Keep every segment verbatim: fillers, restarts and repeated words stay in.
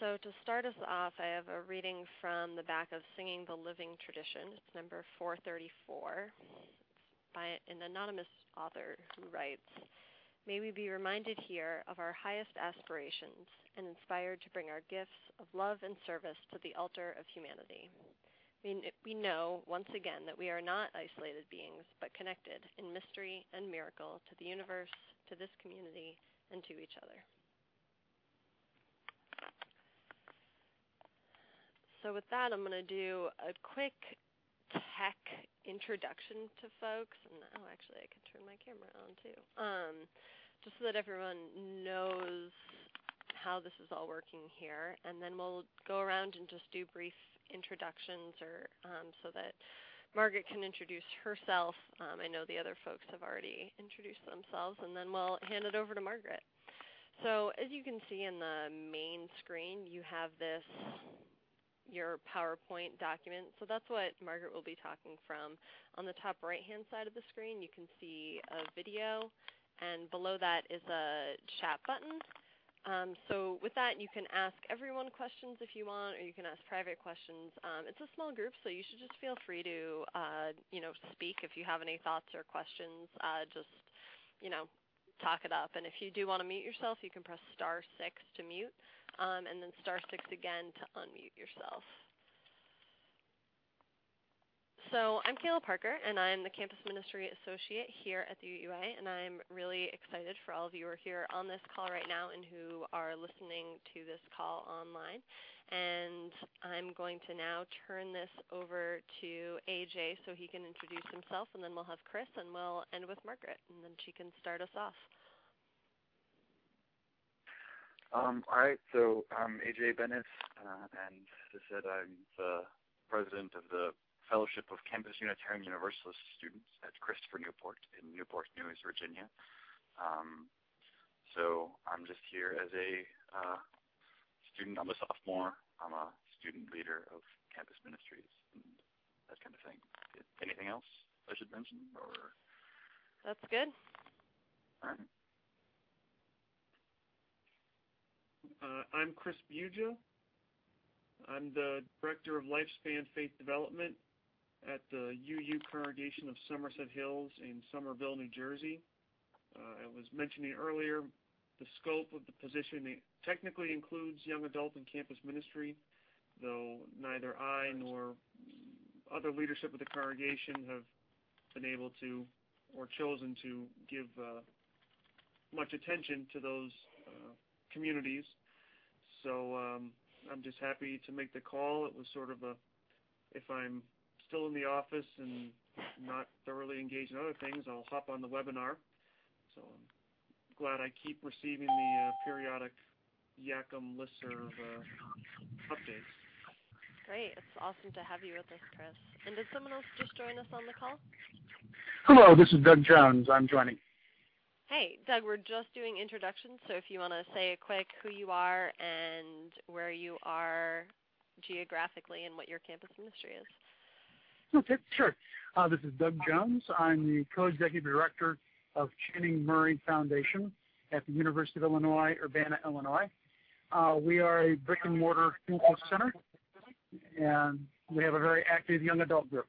So to start us off, I have a reading from the back of Singing the Living Tradition. It's number four thirty-four. It's by an anonymous author who writes, "May we be reminded here of our highest aspirations and inspired to bring our gifts of love and service to the altar of humanity. We, we know, once again, that we are not isolated beings, but connected in mystery and miracle to the universe, to this community, and to each other." So with that, I'm going to do a quick tech introduction to folks. And oh, actually, I can turn my camera on too, um, just so that everyone knows how this is all working here. And then we'll go around and just do brief introductions, or um, so that Margaret can introduce herself. Um, I know the other folks have already introduced themselves, and then we'll hand it over to Margaret. So as you can see in the main screen, you have this your PowerPoint document. So that's what Margaret will be talking from. On the top right-hand side of the screen, you can see a video, and below that is a chat button. Um, so with that, you can ask everyone questions if you want, or you can ask private questions. Um, it's a small group, so you should just feel free to, uh, you know, speak if you have any thoughts or questions. Uh, just, you know, talk it up. And if you do want to mute yourself, you can press star six to mute. Um, and then star six again to unmute yourself. So I'm Kayla Parker, and I'm the Campus Ministry Associate here at the U U A, and I'm really excited for all of you who are here on this call right now and who are listening to this call online. And I'm going to now turn this over to A J so he can introduce himself, and then we'll have Chris, and we'll end with Margaret, and then she can start us off. Um, all right, so I'm A J Bennett, uh, and as I said, I'm the president of the Fellowship of Campus Unitarian Universalist Students at Christopher Newport in Newport News, Virginia. Um, so I'm just here as a uh, student. I'm a sophomore. I'm a student leader of Campus Ministries and that kind of thing. Anything else I should mention? Or That's good. All right. Uh, I'm Chris Buja. I'm the Director of Lifespan Faith Development at the U U Congregation of Somerset Hills in Somerville, New Jersey. Uh, I was mentioning earlier the scope of the position technically includes young adult and campus ministry, though neither I nor other leadership of the congregation have been able to or chosen to give uh, much attention to those uh, communities. So um, I'm just happy to make the call. It was sort of a, if I'm still in the office and not thoroughly engaged in other things, I'll hop on the webinar. So I'm glad I keep receiving the uh, periodic Yacom listserv uh, updates. Great. It's awesome to have you with us, Chris. And did someone else just join us on the call? Hello, this is Doug Jones. I'm joining. Hey, Doug, we're just doing introductions, so if you want to say a quick who you are and where you are geographically and what your campus ministry is. Okay, sure. Uh, this is Doug Jones. I'm the co-executive director of Channing Murray Foundation at the University of Illinois, Urbana, Illinois. Uh, we are a brick-and-mortar campus center, and we have a very active young adult group.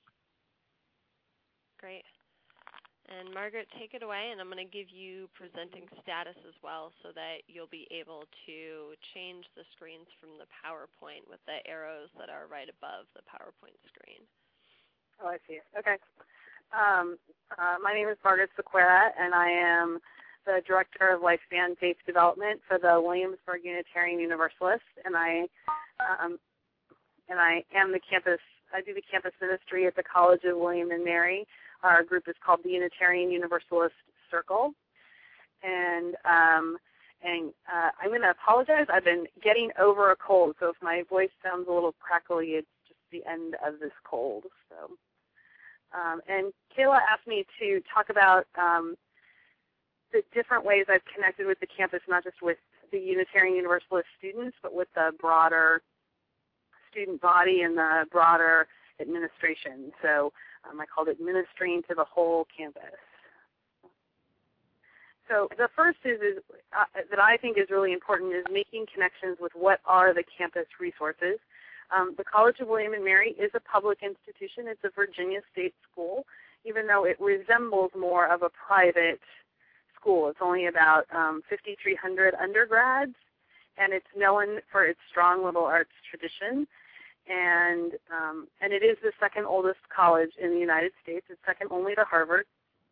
Great. And Margaret, take it away, and I'm going to give you presenting status as well so that you'll be able to change the screens from the PowerPoint with the arrows that are right above the PowerPoint screen. Oh, I see. Okay. Um, uh, my name is Margaret Sequeira, and I am the Director of Lifespan Faith Development for the Williamsburg Unitarian Universalist, and I um, and I am the campus, I do the campus ministry at the College of William and Mary. Our group is called the Unitarian Universalist Circle. And um, and uh, I'm going to apologize. I've been getting over a cold, so if my voice sounds a little crackly, it's just the end of this cold. So, um, and Kayla asked me to talk about um, the different ways I've connected with the campus, not just with the Unitarian Universalist students, but with the broader student body and the broader administration. So um, I called it Ministering to the Whole Campus. So the first is, is uh, that I think is really important is making connections with what are the campus resources. Um, the College of William and Mary is a public institution. It's a Virginia state school, even though it resembles more of a private school. It's only about um, fifty-three hundred undergrads, and it's known for its strong liberal arts tradition. And um, and it is the second oldest college in the United States. It's second only to Harvard.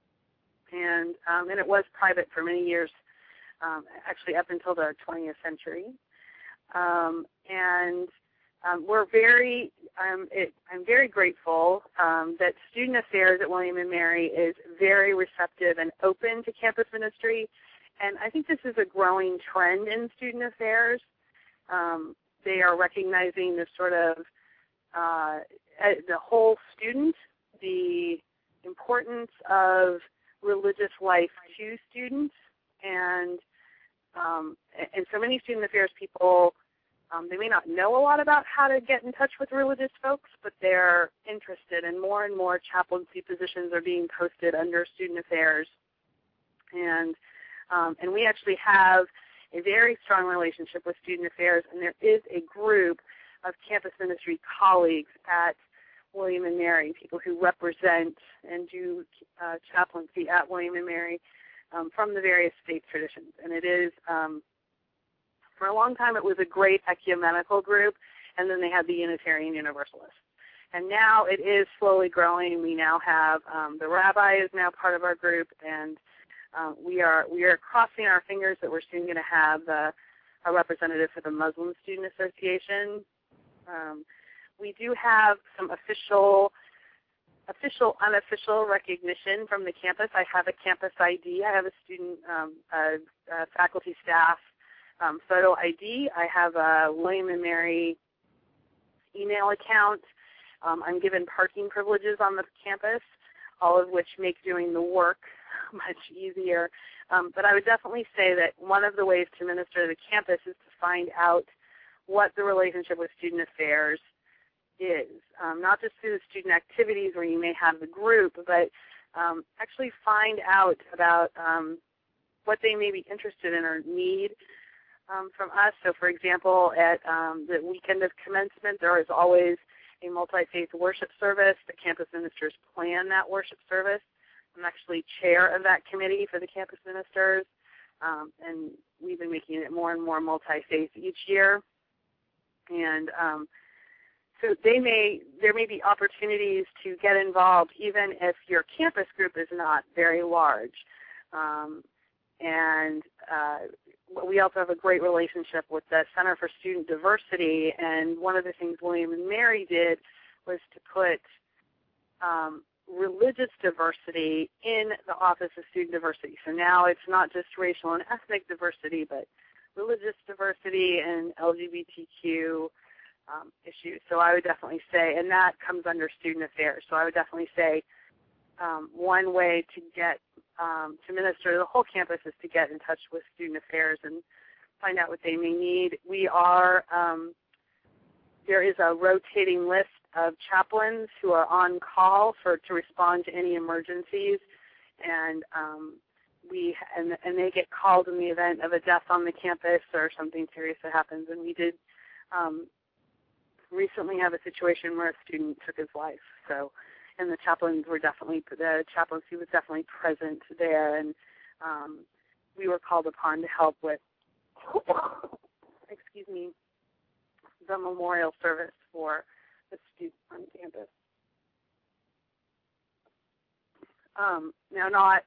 And um, and it was private for many years, um, actually up until the twentieth century. Um, and um, we're very, um, it, I'm very grateful um, that Student Affairs at William and Mary is very receptive and open to campus ministry. And I think this is a growing trend in Student Affairs. Um, they are recognizing the sort of uh, the whole student, the importance of religious life to students, and um, and so many student affairs people, um, they may not know a lot about how to get in touch with religious folks, but they're interested, and more and more chaplaincy positions are being posted under student affairs. And um, and we actually have a very strong relationship with student affairs, and there is a group of campus ministry colleagues at William and Mary, people who represent and do uh, chaplaincy at William and Mary um, from the various faith traditions. And it is, um, for a long time, it was a great ecumenical group, and then they had the Unitarian Universalists. And now it is slowly growing. We now have, um, the rabbi is now part of our group, and uh, we are we are crossing our fingers that we're soon going to have uh, a representative for the Muslim Student Association. Um, We do have some official, official, unofficial recognition from the campus. I have a campus I D. I have a student, um, a, a faculty staff um, photo I D. I have a William and Mary email account. Um, I'm given parking privileges on the campus, all of which make doing the work much easier. Um, but I would definitely say that one of the ways to minister to the campus is to find out what the relationship with student affairs is, um, not just through the student activities where you may have the group, but um, actually find out about um, what they may be interested in or need um, from us. So, for example, at um, the weekend of commencement, there is always a multi-faith worship service. The campus ministers plan that worship service. I'm actually chair of that committee for the campus ministers, um, and we've been making it more and more multi-faith each year. And um, So they may, there may be opportunities to get involved even if your campus group is not very large. Um, and uh, we also have a great relationship with the Center for Student Diversity, and one of the things William and Mary did was to put um, religious diversity in the Office of Student Diversity. So now it's not just racial and ethnic diversity, but religious diversity and L G B T Q Um, issues. So I would definitely say, and that comes under student affairs, so I would definitely say um, one way to get um, to minister to the whole campus is to get in touch with student affairs and find out what they may need. We are, um, there is a rotating list of chaplains who are on call for to respond to any emergencies, and um, we and, and they get called in the event of a death on the campus or something serious that happens. And we did um, recently have a situation where a student took his life. So, and the chaplains were definitely, the chaplaincy was definitely present there, and um, we were called upon to help with, excuse me, the memorial service for the student on campus. Um, now, not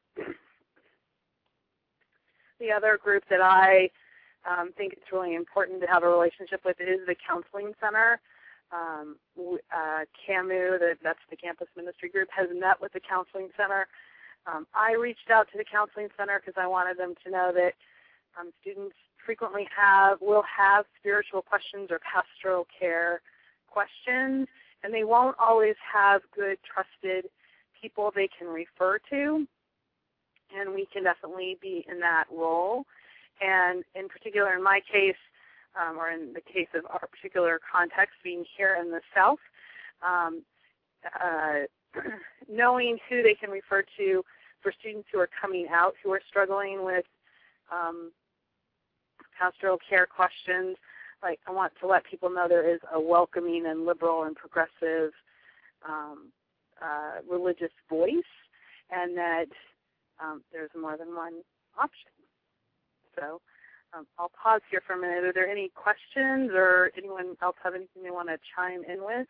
the other group that I um, think it's really important to have a relationship with is the Counseling Center. Um, uh, CAMU, the, that's the Campus Ministry Group, has met with the Counseling Center. Um, I reached out to the Counseling Center because I wanted them to know that um, students frequently have will have spiritual questions or pastoral care questions, and they won't always have good, trusted people they can refer to, and we can definitely be in that role. And in particular, in my case, Um, or in the case of our particular context, being here in the South, um, uh, knowing who they can refer to for students who are coming out who are struggling with um, pastoral care questions. Like, I want to let people know there is a welcoming and liberal and progressive um, uh, religious voice, and that um, there's more than one option. So um, I'll pause here for a minute. Are there any questions, or anyone else have anything they want to chime in with?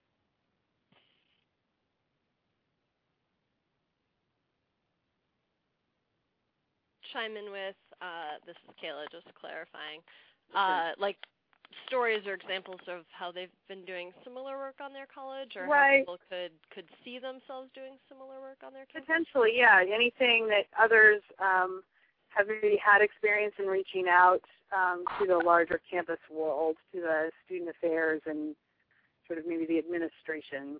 Chime in with, uh, this is Kayla, just clarifying, uh, like stories or examples of how they've been doing similar work on their college, or right. how people could, could see themselves doing similar work on their campus? Potentially, yeah. Anything that others um, have maybe had experience in reaching out um, to the larger campus world, to the student affairs and sort of maybe the administration.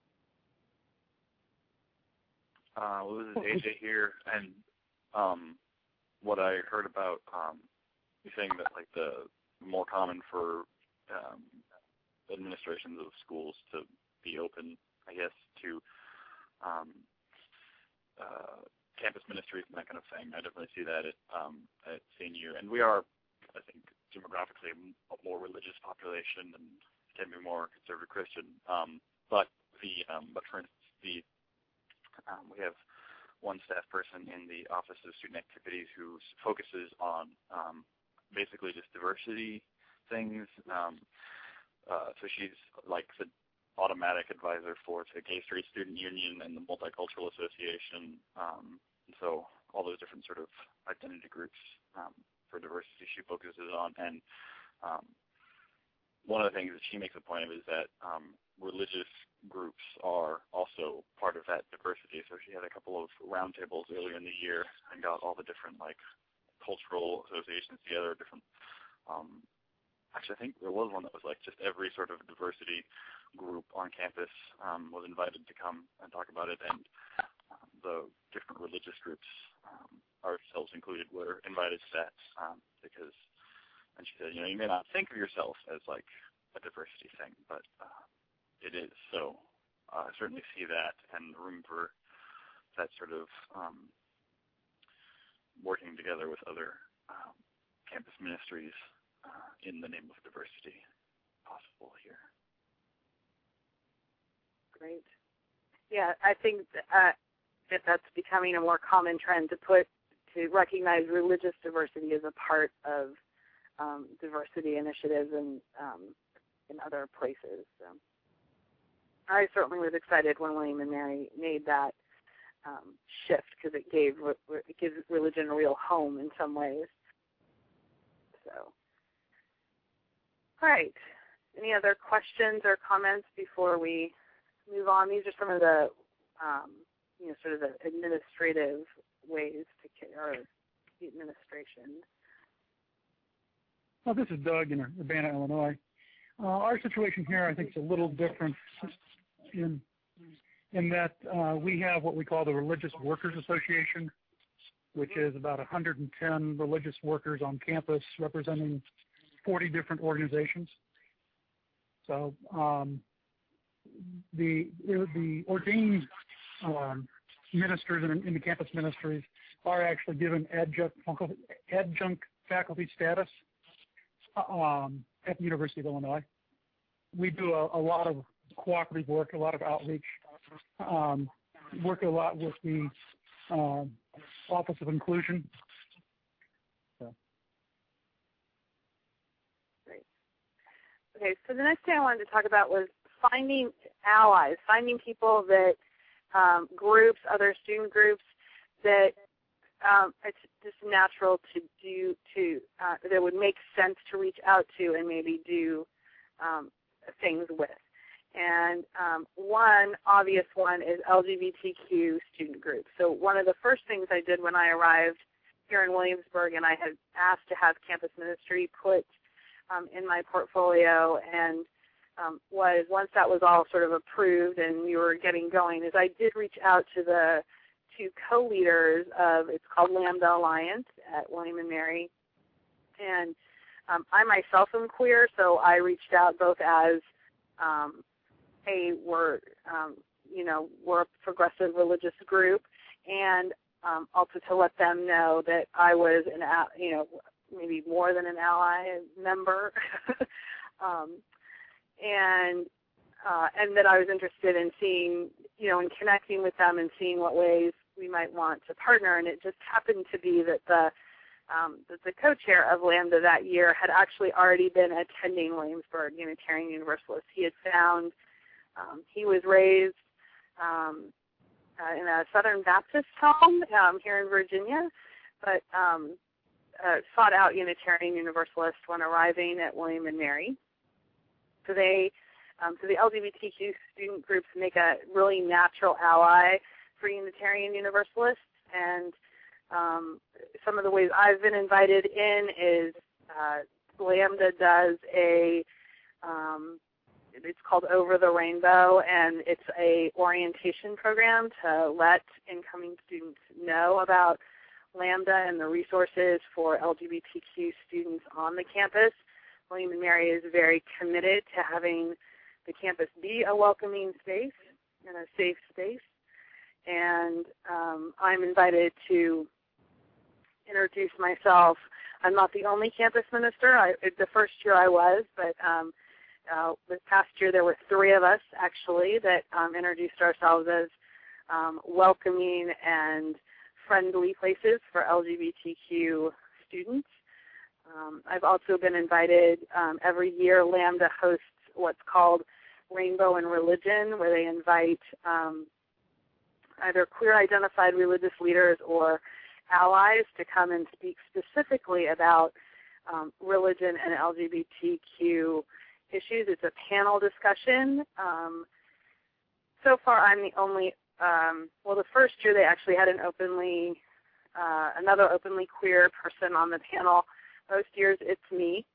Uh, well, this is A J here, and um, what I heard about um, you saying that like the more common for um, administrations of schools to be open, I guess, to um, uh, campus ministries and that kind of thing. I definitely see that at, um, at C N U, and we are, I think, demographically a more religious population and can be more conservative Christian. Um, but the um, but for instance, the um, we have one staff person in the Office of Student Activities who focuses on um, basically just diversity things. Um, uh, so she's like the automatic advisor for the Gay Straight Student Union and the Multicultural Association. Um, and so all those different sort of identity groups um, for diversity she focuses on. And um, one of the things that she makes a point of is that um, religious groups are also part of that diversity. So she had a couple of roundtables earlier in the year and got all the different like cultural associations together, different um, actually I think there was one that was like just every sort of diversity group on campus um, was invited to come and talk about it, and um, the different religious groups, um, ourselves included, were invited to that um, because, and she said, you know, you may not think of yourself as like a diversity thing, but uh, it is. So uh, I certainly see that and room for that sort of um, working together with other um, campus ministries uh, in the name of diversity possible here. Great. Yeah, I think uh, that that's becoming a more common trend to put, to recognize religious diversity as a part of um, diversity initiatives and um, in other places. So I certainly was excited when William and Mary made that um, shift, because it gave it gives religion a real home in some ways. So, all right. Any other questions or comments before we move on? These are some of the um, you know sort of the administrative ways to or the administration. Well, this is Doug in Urbana, Illinois. Uh, our situation here, I think, is a little different in in that uh, we have what we call the Religious Workers Association, which is about one hundred ten religious workers on campus representing forty different organizations. So um, the the ordained um, ministers in, in the campus ministries are actually given adjunct, adjunct faculty status um, at the University of Illinois. We do a, a lot of cooperative work, a lot of outreach, um, work a lot with the um, Office of Inclusion. So. Great. Okay, so the next thing I wanted to talk about was finding allies, finding people that, um, groups, other student groups that um, it's just natural to do, to uh, that would make sense to reach out to and maybe do um, things with. And um, one obvious one is L G B T Q student groups. So one of the first things I did when I arrived here in Williamsburg, and I had asked to have campus ministry put um, in my portfolio, and um, was once that was all sort of approved and we were getting going, is I did reach out to the two co-leaders of, it's called Lambda Alliance at William and Mary. And um, I myself am queer, so I reached out both as um, hey, we're, um, you know, we're a progressive religious group, and um, also to let them know that I was an, you know, maybe more than an ally member, um, and uh, and that I was interested in seeing, you know, in connecting with them and seeing what ways we might want to partner. And it just happened to be that the um, that the co-chair of Lambda that year had actually already been attending Williamsburg Unitarian Universalist. He had found um, he was raised um, uh, in a Southern Baptist home um, here in Virginia, but um, uh, sought out Unitarian Universalist when arriving at William and Mary. So they, um, so the L G B T Q student groups make a really natural ally for Unitarian Universalists, and um, some of the ways I've been invited in is uh, Lambda does a, um, it's called Over the Rainbow, and it's a orientation program to let incoming students know about Lambda and the resources for L G B T Q students on the campus. William and Mary is very committed to having the campus be a welcoming space and a safe space. And um, I'm invited to introduce myself. I'm not the only campus minister. I, the first year I was, but um, uh, this past year there were three of us actually that um, introduced ourselves as um, welcoming and friendly places for L G B T Q students. Um, I've also been invited um, every year. Lambda hosts what's called Rainbow and Religion, where they invite um, either queer-identified religious leaders or allies to come and speak specifically about um, religion and L G B T Q issues. It's a panel discussion. Um, so far, I'm the only, um, well, the first year they actually had an openly, uh, another openly queer person on the panel. Most years it's me,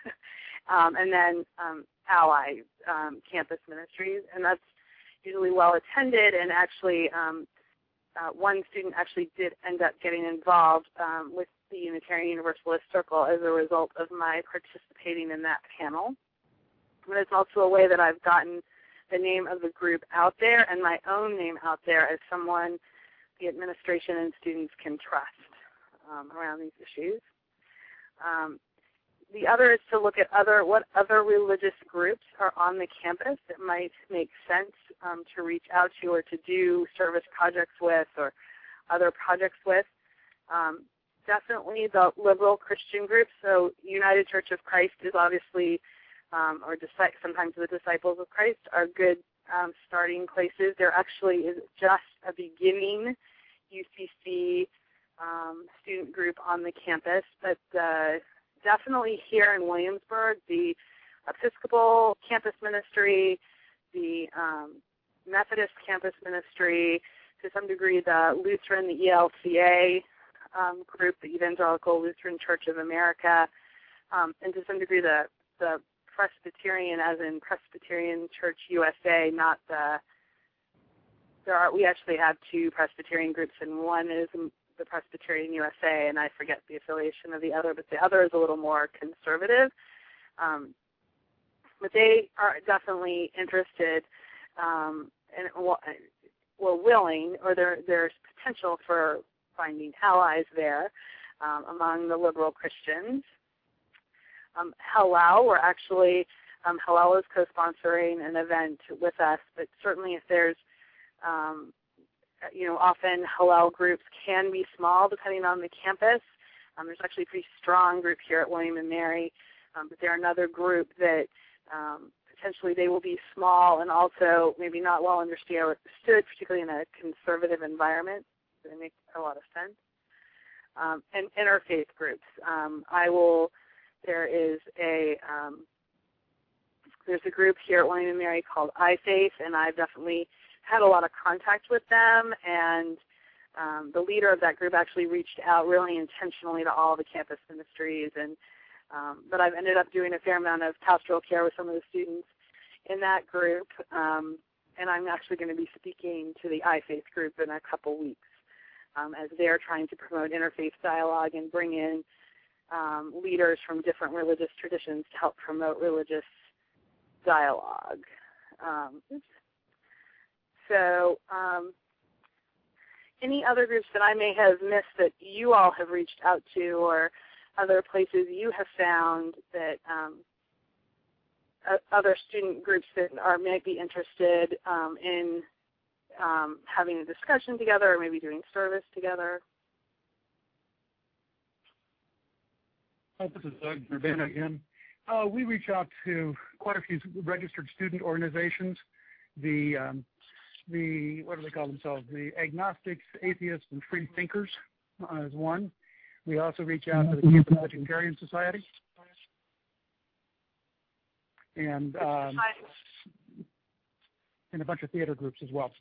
um, and then um, ally um, campus ministries, and that's usually well attended. And actually, um, uh, one student actually did end up getting involved um, with the Unitarian Universalist Circle as a result of my participating in that panel. But it's also a way that I've gotten the name of the group out there and my own name out there as someone the administration and students can trust um, around these issues. Um, the other is to look at other what other religious groups are on the campus that might make sense um, to reach out to or to do service projects with or other projects with. Um, definitely the liberal Christian groups. So United Church of Christ is obviously, um, or sometimes the Disciples of Christ are good um, starting places. There actually is just a beginning U C C Um, student group on the campus, but uh, definitely here in Williamsburg, the Episcopal campus ministry, the um, Methodist campus ministry, to some degree the Lutheran, the E L C A um, group, the Evangelical Lutheran Church of America, um, and to some degree the, the Presbyterian, as in Presbyterian Church U S A, not the, there are, we actually have two Presbyterian groups, and one is the Presbyterian U S A, and I forget the affiliation of the other, but the other is a little more conservative. Um, but they are definitely interested um, and well, willing, or there, there's potential for finding allies there um, among the liberal Christians. Um, Hillel, we're actually, um, Hillel is co-sponsoring an event with us, but certainly if there's um, you know, often Hillel groups can be small depending on the campus. Um, there's actually a pretty strong group here at William and Mary, um, but they're another group that um, potentially they will be small and also maybe not well understood, particularly in a conservative environment. So they make a lot of sense. Um, and interfaith groups. Um, I will, there is a, um, there's a group here at William and Mary called iFaith, and I've definitely had a lot of contact with them, and um, the leader of that group actually reached out really intentionally to all the campus ministries, and um, but I've ended up doing a fair amount of pastoral care with some of the students in that group, um, and I'm actually going to be speaking to the iFaith group in a couple weeks um, as they're trying to promote interfaith dialogue and bring in um, leaders from different religious traditions to help promote religious dialogue. Um, oops. So, um, any other groups that I may have missed that you all have reached out to, or other places you have found that um, uh, other student groups that are might be interested um, in um, having a discussion together, or maybe doing service together. Hi, this is Doug Urbana again. Uh, we reach out to quite a few registered student organizations. The um, the what do they call themselves? The agnostics, atheists, and free thinkers uh, is one. We also reach out to the Campus Vegetarian Society, and um, and a bunch of theater groups as well.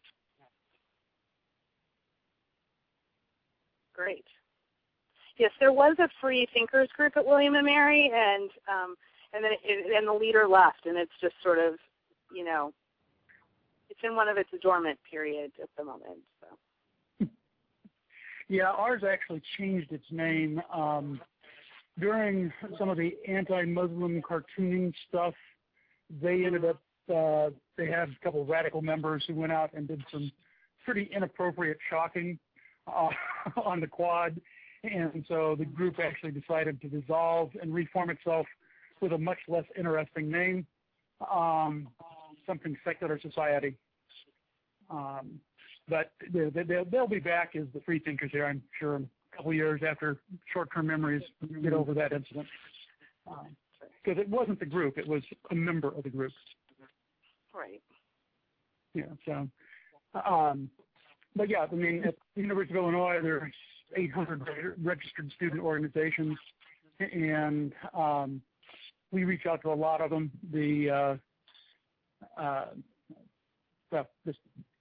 Great. Yes, there was a free thinkers group at William and Mary, and um, and then it, and the leader left, and it's just sort of, you know, it's in one of its dormant periods at the moment. So. Yeah, ours actually changed its name um, during some of the anti-Muslim cartooning stuff. They ended up uh, they had a couple of radical members who went out and did some pretty inappropriate shocking uh, on the quad. And so the group actually decided to dissolve and reform itself with a much less interesting name, um, something Secular Society. Um, but they, they, they'll be back as the free thinkers here, I'm sure, in a couple of years after short-term memories get over that incident. Because um, it wasn't the group, it was a member of the group. Right. Yeah, so, um, but yeah, I mean, at the University of Illinois, there's eight hundred registered student organizations, and um, we reach out to a lot of them. The uh, uh, well, just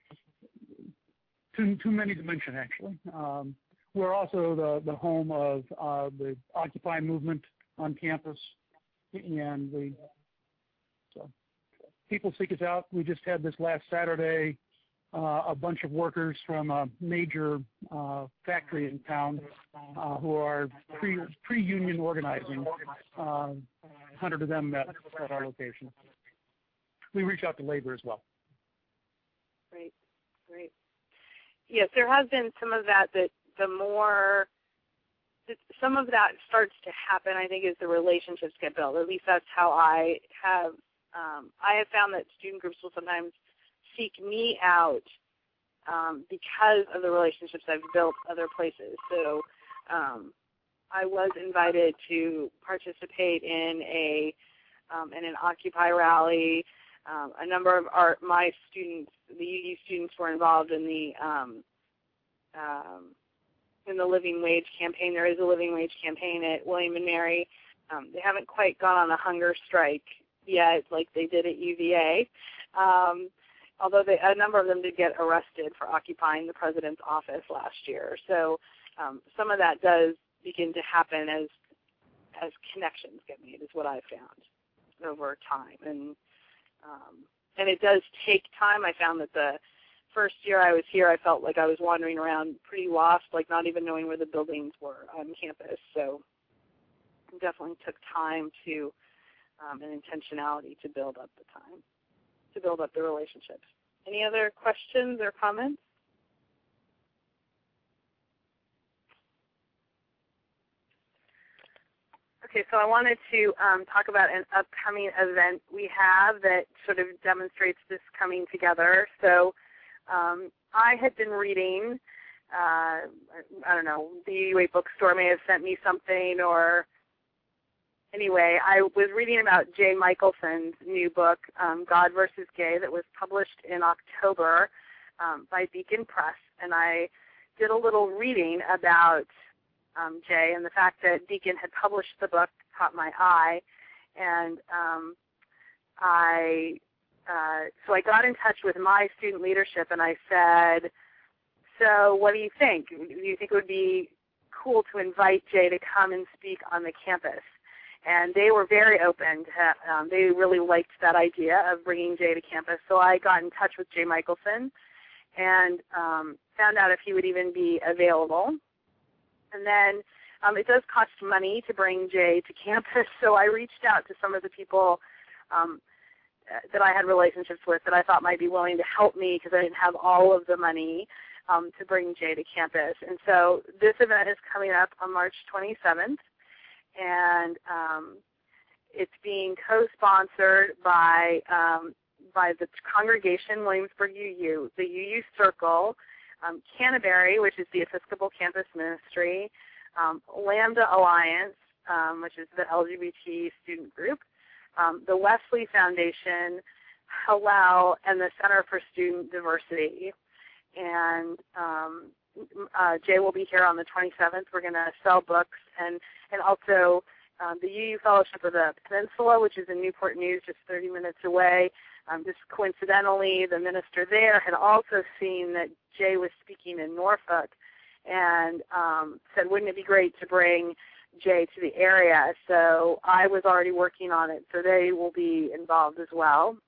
too too many to mention, actually. Um, we're also the the home of uh, the Occupy movement on campus, and we so people seek us out. We just had this last Saturday. Uh, a bunch of workers from a major uh, factory in town uh, who are pre, pre-union organizing. Uh, one hundred of them met at our location. We reach out to labor as well. Great, great. Yes, there has been some of that, that the more, some of that starts to happen, I think, as the relationships get built. At least that's how I have, um, I have found that student groups will sometimes seek me out um, because of the relationships I've built other places. So um, I was invited to participate in a um, in an Occupy rally. Um, a number of our my students, the U U students, were involved in the um, um, in the living wage campaign. There is a living wage campaign at William and Mary. Um, they haven't quite gone on a hunger strike yet, like they did at U V A. Um, although they, a number of them did get arrested for occupying the president's office last year. So um, some of that does begin to happen as as connections get made, is what I've found over time. And um, and it does take time. I found that the first year I was here, I felt like I was wandering around pretty lost, like not even knowing where the buildings were on campus. So it definitely took time to um, and intentionality to build up the time. to build up the relationships. Any other questions or comments? Okay, so I wanted to um, talk about an upcoming event we have that sort of demonstrates this coming together. So um, I had been reading, uh, I don't know, the U U A bookstore may have sent me something, or anyway, I was reading about Jay Michelson's new book, um, God versus Gay, that was published in October um, by Beacon Press, and I did a little reading about um, Jay, and the fact that Beacon had published the book caught my eye, and um, I uh, so I got in touch with my student leadership, and I said, so what do you think? Do you think it would be cool to invite Jay to come and speak on the campus? And they were very open. To, um, they really liked that idea of bringing Jay to campus. So I got in touch with Jay Michelson and um, found out if he would even be available. And then um, it does cost money to bring Jay to campus. So I reached out to some of the people um, that I had relationships with that I thought might be willing to help me because I didn't have all of the money. um, to bring Jay to campus. And so this event is coming up on March twenty-seventh, and um, it's being co-sponsored by um, by the congregation, Williamsburg U U, the U U Circle, um, Canterbury, which is the Episcopal Campus Ministry, um, Lambda Alliance, um, which is the L G B T student group, um, the Wesley Foundation, Hillel, and the Center for Student Diversity. And um, uh, Jay will be here on the twenty-seventh. We're going to sell books, and, and also um, the U U Fellowship of the Peninsula, which is in Newport News, just thirty minutes away. Um, just coincidentally, the minister there had also seen that Jay was speaking in Norfolk and um, said, wouldn't it be great to bring Jay to the area? So I was already working on it, so they will be involved as well.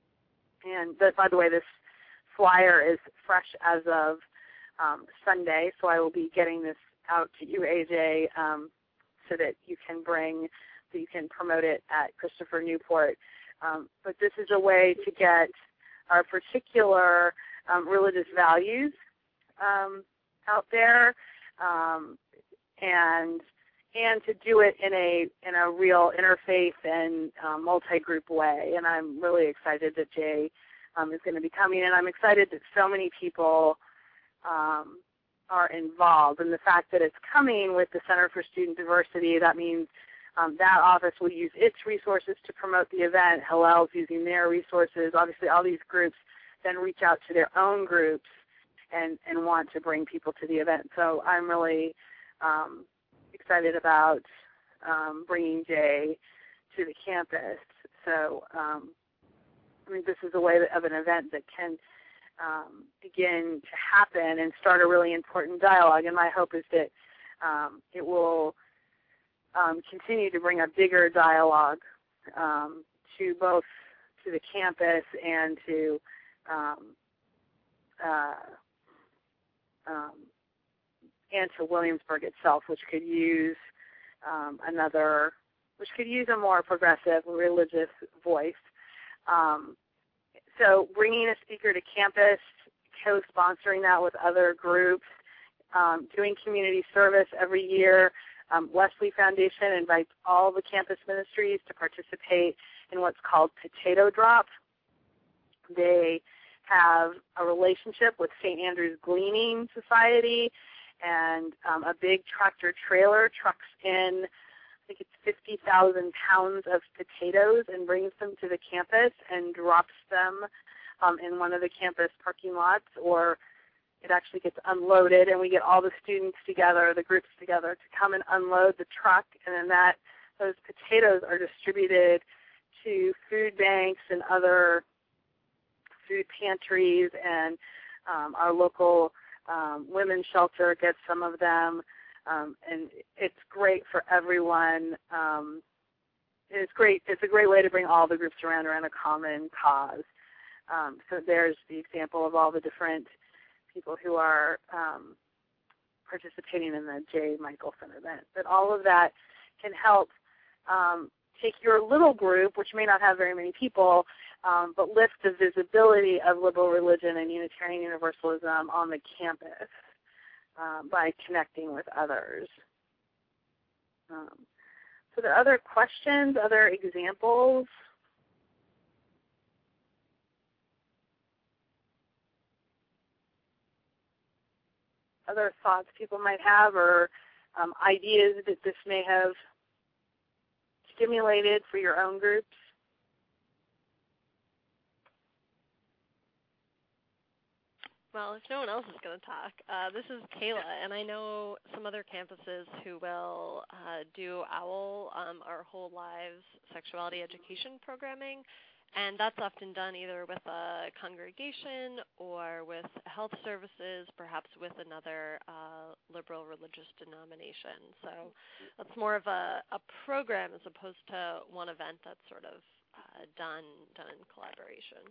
And but, by the way, this flyer is fresh as of um, Sunday, so I will be getting this out to you, A J, um, so that you can bring, so you can promote it at Christopher Newport. Um, but this is a way to get our particular um, religious values um, out there, um, and and to do it in a in a real interfaith and um, multi-group way. And I'm really excited that Jay um, is going to be coming, and I'm excited that so many people um, are involved. And the fact that it's coming with the Center for Student Diversity, that means Um, that office will use its resources to promote the event. Hillel's using their resources. Obviously, all these groups then reach out to their own groups and, and want to bring people to the event. So I'm really um, excited about um, bringing Jay to the campus. So um, I mean, this is a way of an event that can um, begin to happen and start a really important dialogue. And my hope is that um, it will Um, continue to bring a bigger dialogue um, to both to the campus and to um, uh, um, and to Williamsburg itself, which could use um, another, which could use a more progressive religious voice. Um, so, bringing a speaker to campus, co-sponsoring that with other groups, um, doing community service every year. Um, Wesley Foundation invites all the campus ministries to participate in what's called Potato Drop. They have a relationship with Saint Andrew's Gleaning Society, and um, a big tractor trailer trucks in, I think it's fifty thousand pounds of potatoes and brings them to the campus and drops them um, in one of the campus parking lots, or it actually gets unloaded, and we get all the students together, the groups together, to come and unload the truck, and then that those potatoes are distributed to food banks and other food pantries, and um, our local um, women's shelter gets some of them, um, and it's great for everyone. Um, it's great. It's a great way to bring all the groups around around a common cause. Um, so there's the example of all the different people who are um, participating in the J. Michelson event. But all of that can help um, take your little group, which may not have very many people, um, but lift the visibility of liberal religion and Unitarian Universalism on the campus um, by connecting with others. Um, so there are other questions, other examples? Other thoughts people might have, or um, ideas that this may have stimulated for your own groups? Well, if no one else is going to talk, uh, this is Kayla, and I know some other campuses who will uh, do OWL, um, our Whole Lives Sexuality Education programming. And that's often done either with a congregation or with health services, perhaps with another uh, liberal religious denomination. So that's more of a, a program as opposed to one event that's sort of uh, done done in collaboration.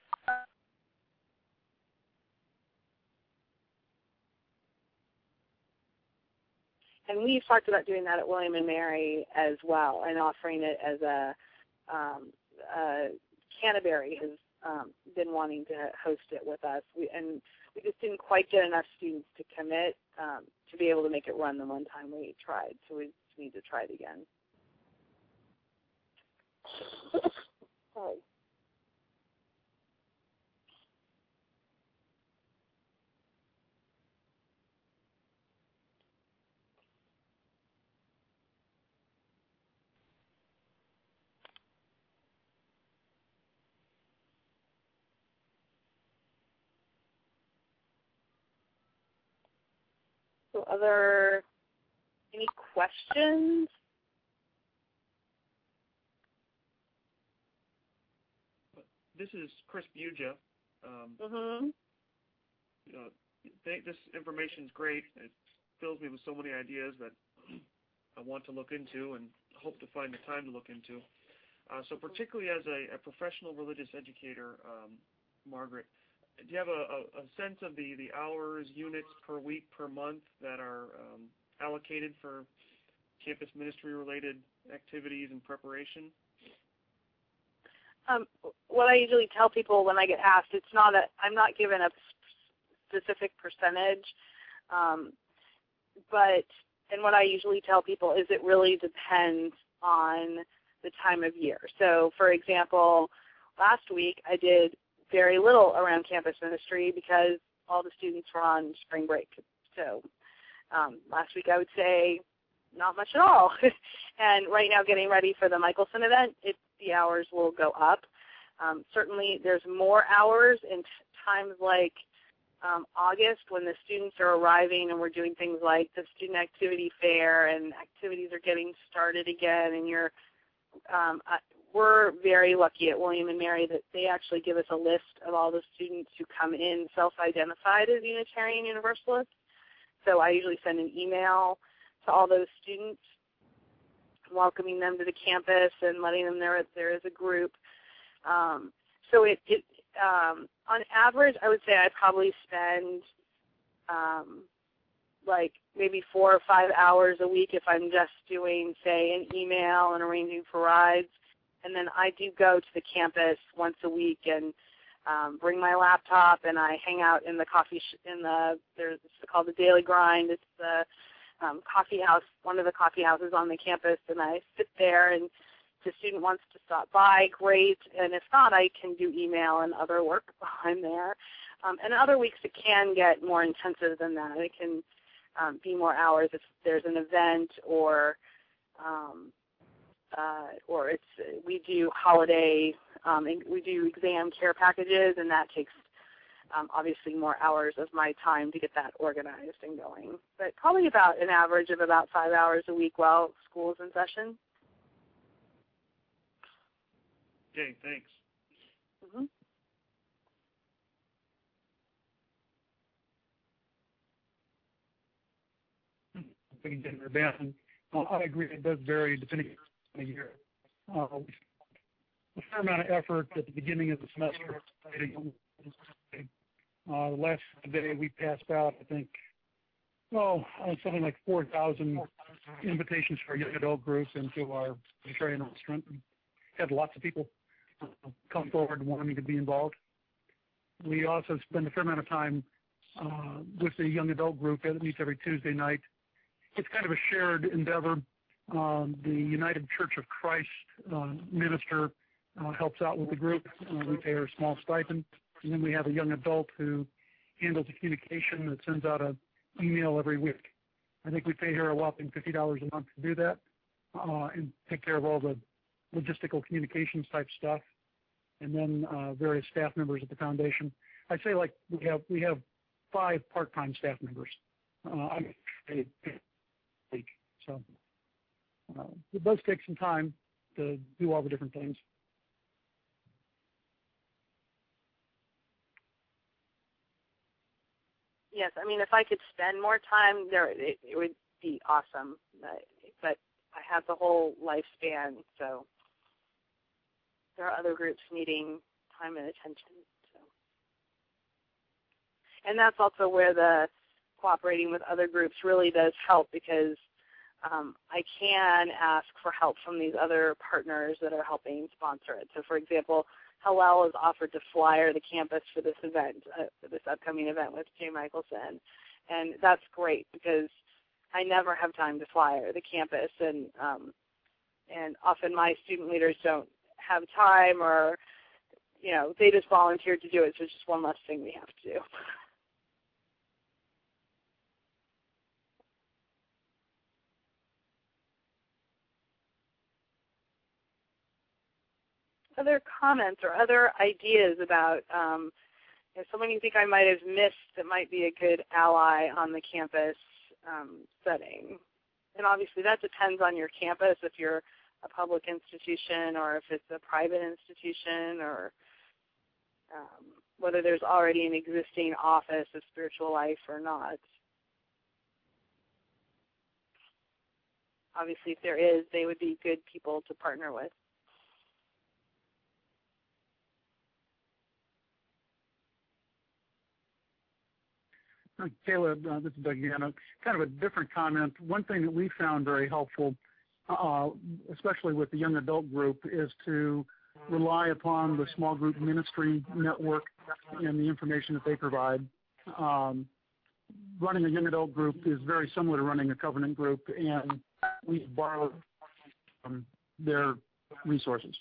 And we've talked about doing that at William and Mary as well, and offering it as a um, uh, Canterbury has um, been wanting to host it with us. We, and we just didn't quite get enough students to commit um, to be able to make it run the one time we tried. So we just need to try it again. Sorry. So other, any questions? This is Chris Buja. Um, Mm-hmm. you know, th- this information is great. It fills me with so many ideas that I want to look into and hope to find the time to look into. Uh, so particularly as a, a professional religious educator, um, Margaret, do you have a, a, a sense of the, the hours, units per week, per month that are um, allocated for campus ministry-related activities and preparation? Um, what I usually tell people when I get asked, it's not a, I'm not given a specific percentage, um, but, and what I usually tell people is it really depends on the time of year. So, for example, last week I did very little around campus ministry because all the students were on spring break. So um, last week I would say not much at all. And right now getting ready for the Michelson event, it, the hours will go up. Um, certainly there's more hours in t- times like um, August when the students are arriving and we're doing things like the student activity fair and activities are getting started again, and you're um, uh, we're very lucky at William and Mary that they actually give us a list of all the students who come in self-identified as Unitarian Universalists. So I usually send an email to all those students welcoming them to the campus and letting them know that there is a group. Um, so it, it um, on average, I would say I probably spend um, like maybe four or five hours a week if I'm just doing, say, an email and arranging for rides. And then I do go to the campus once a week and um, bring my laptop, and I hang out in the coffee sh- in the there's it's called the Daily Grind. It's the um, coffee house, one of the coffee houses on the campus, and I sit there. And if a student wants to stop by, great. And if not, I can do email and other work while I'm there. Um, and other weeks it can get more intensive than that. It can um, be more hours if there's an event or um, Uh, or it's we do holiday, um, we do exam care packages, and that takes um, obviously more hours of my time to get that organized and going. But probably about an average of about five hours a week while school's in session. Okay, thanks. Mm-hmm. Again, Urbana, uh, I agree. It does vary depending on the year. Uh, a fair amount of effort at the beginning of the semester. Uh, the last day we passed out, I think, well, uh, something like four thousand invitations for young adult groups into our Unitarian restaurant. We had lots of people come forward wanting to be involved. We also spend a fair amount of time uh, with the young adult group that meets every Tuesday night. It's kind of a shared endeavor. Um, the United Church of Christ uh, minister uh, helps out with the group. Uh, we pay her a small stipend. And then we have a young adult who handles the communication that sends out an email every week. I think we pay her a whopping fifty dollars a month to do that uh, and take care of all the logistical communications type stuff. And then uh, various staff members at the foundation. I say like we have we have five part-time staff members. Uh, I'm paid week, so uh, it does take some time to do all the different things. Yes, I mean, if I could spend more time there, it, it would be awesome. But, but I have the whole lifespan, so there are other groups needing time and attention. So. And that's also where the cooperating with other groups really does help, because um, I can ask for help from these other partners that are helping sponsor it. So, for example, Hillel has offered to flyer the campus for this event, uh, for this upcoming event with Jay Michelson, and that's great because I never have time to flyer the campus, and um, and often my student leaders don't have time, or you know, they just volunteered to do it, so it's just one less thing we have to do. Other comments or other ideas about um, you know, someone you think I might have missed that might be a good ally on the campus um, setting? And obviously that depends on your campus, if you're a public institution or if it's a private institution, or um, whether there's already an existing office of spiritual life or not. Obviously, if there is, they would be good people to partner with. Caleb, uh, this is Doug again. Kind of a different comment. One thing that we found very helpful, uh, especially with the young adult group, is to rely upon the small group ministry network and the information that they provide. Um, running a young adult group is very similar to running a covenant group, and we borrow from their resources.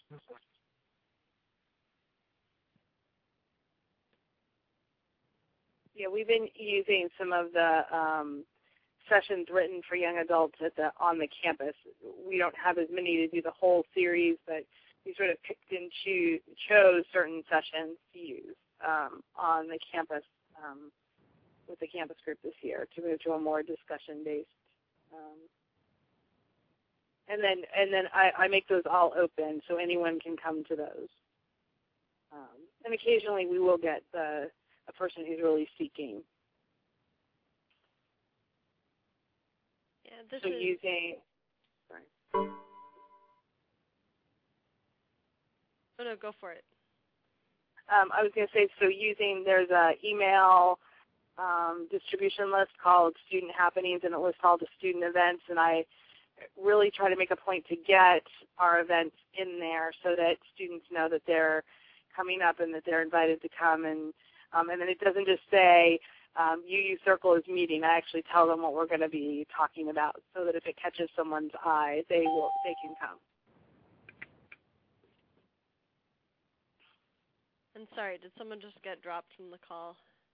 Yeah, we've been using some of the um, sessions written for young adults at the, on the campus. We don't have as many to do the whole series, but we sort of picked and choose, chose certain sessions to use um, on the campus um, with the campus group this year to move to a more discussion-based. Um, and then, and then I, I make those all open so anyone can come to those. Um, and occasionally we will get the a person who's really seeking. Yeah, this so is using. Sorry. Oh no, go for it. Um, I was going to say, so using, there's a email um, distribution list called Student Happenings, and it lists all the student events, and I really try to make a point to get our events in there so that students know that they're coming up and that they're invited to come. And Um, and then it doesn't just say um, U U Circle is meeting. I actually tell them what we're going to be talking about so that if it catches someone's eye, they will they can come. And sorry, did someone just get dropped from the call?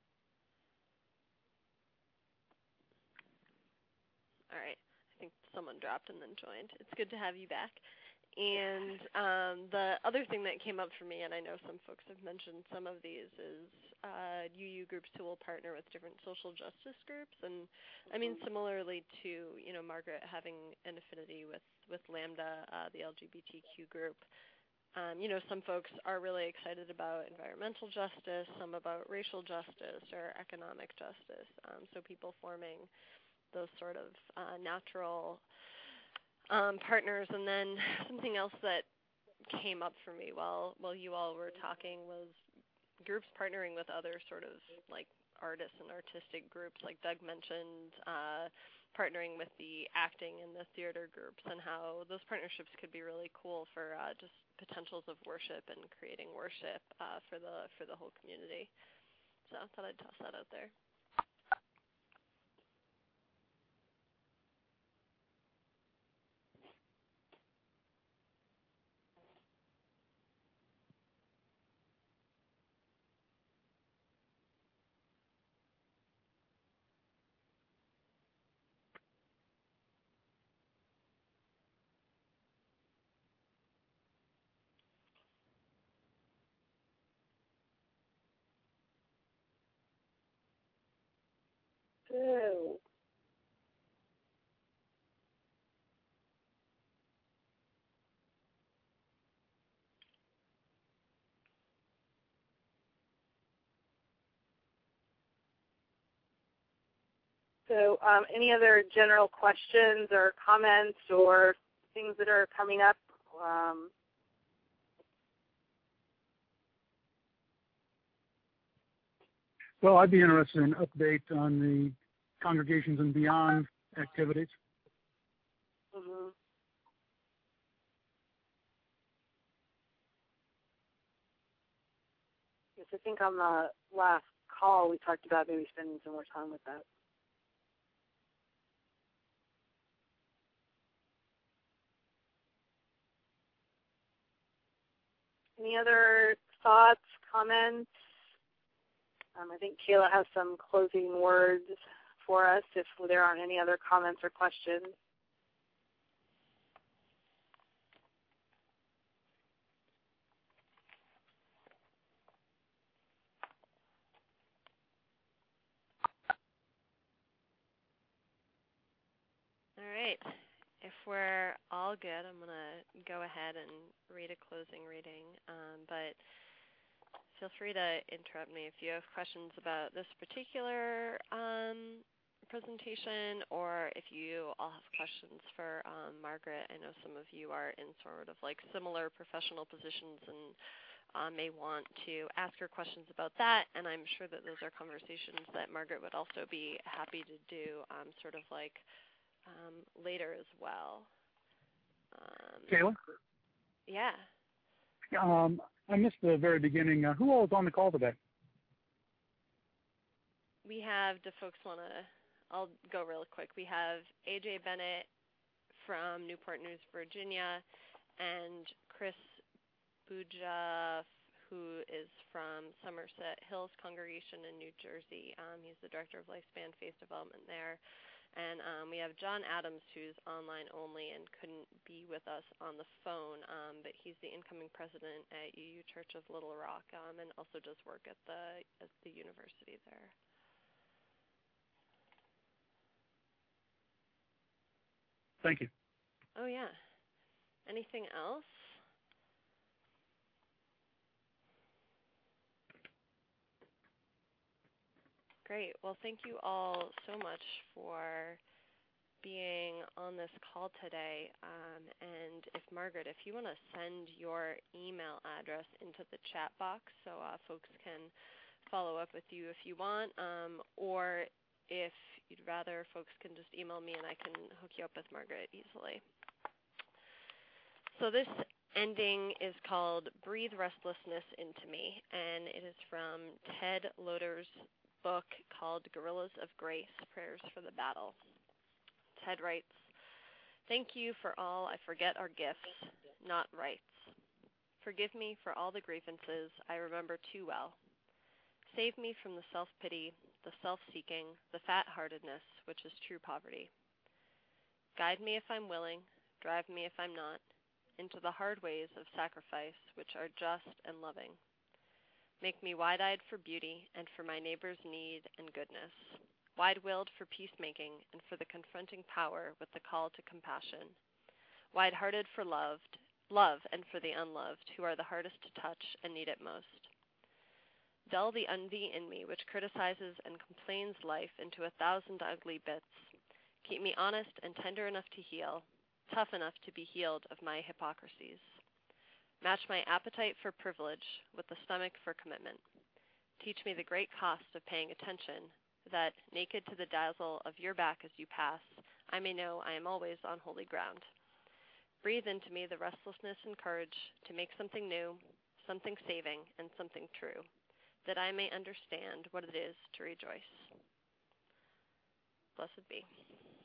All right. I think someone dropped and then joined. It's good to have you back. And um, the other thing that came up for me, and I know some folks have mentioned some of these, is uh, U U groups who will partner with different social justice groups. And I mean, similarly to, you know, Margaret having an affinity with, with Lambda, uh, the L G B T Q group. Um, you know, some folks are really excited about environmental justice, some about racial justice or economic justice. Um, so people forming those sort of uh, natural Um, partners. And then something else that came up for me while while you all were talking was groups partnering with other sort of like artists and artistic groups, like Doug mentioned, uh, partnering with the acting and the theater groups, and how those partnerships could be really cool for uh, just potentials of worship and creating worship uh, for the for the whole community. So I thought I'd toss that out there. So, so um, any other general questions or comments or things that are coming up? Um, Well, I'd be interested in an update on the Congregations and Beyond activities. Because I think on the last call we talked about maybe spending some more time with that. Any other thoughts, comments? Um, I think Kayla has some closing words for us if there aren't any other comments or questions. All right. If we're all good, I'm going to go ahead and read a closing reading. Um, but feel free to interrupt me if you have questions about this particular um, presentation, or if you all have questions for um, Margaret. I know some of you are in sort of like similar professional positions and uh, may want to ask her questions about that. And I'm sure that those are conversations that Margaret would also be happy to do um, sort of like Um, later as well. Um, Kayla? Yeah. Um, I missed the very beginning. Uh, who all is on the call today? We have, do folks want to, I'll go real quick. We have A J Bennett from Newport News, Virginia, and Chris Buja, who is from Somerset Hills Congregation in New Jersey. Um, he's the Director of Lifespan Faith Development there. And um, we have John Adams, who's online only and couldn't be with us on the phone, um, but he's the incoming president at U U Church of Little Rock, um, and also does work at the at the university there. Thank you. Oh, yeah. Anything else? Great. Well, thank you all so much for being on this call today. Um, and if Margaret, if you want to send your email address into the chat box so uh, folks can follow up with you if you want, um, or if you'd rather, folks can just email me and I can hook you up with Margaret easily. So this ending is called Breathe Restlessness Into Me, and it is from Ted Loder's book called Guerrillas of Grace, Prayers for the Battle. Ted writes, "Thank you for all I forget are gifts, not rights. Forgive me for all the grievances I remember too well. Save me from the self-pity, the self-seeking, the fat-heartedness, which is true poverty. Guide me if I'm willing, drive me if I'm not, into the hard ways of sacrifice, which are just and loving. Make me wide-eyed for beauty and for my neighbor's need and goodness, wide-willed for peacemaking and for the confronting power with the call to compassion, wide-hearted for loved, love and for the unloved, who are the hardest to touch and need it most. Dull the envy in me which criticizes and complains life into a thousand ugly bits. Keep me honest and tender enough to heal, tough enough to be healed of my hypocrisies. Match my appetite for privilege with the stomach for commitment. Teach me the great cost of paying attention, that, naked to the dazzle of your back as you pass, I may know I am always on holy ground. Breathe into me the restlessness and courage to make something new, something saving, and something true, that I may understand what it is to rejoice. Blessed be."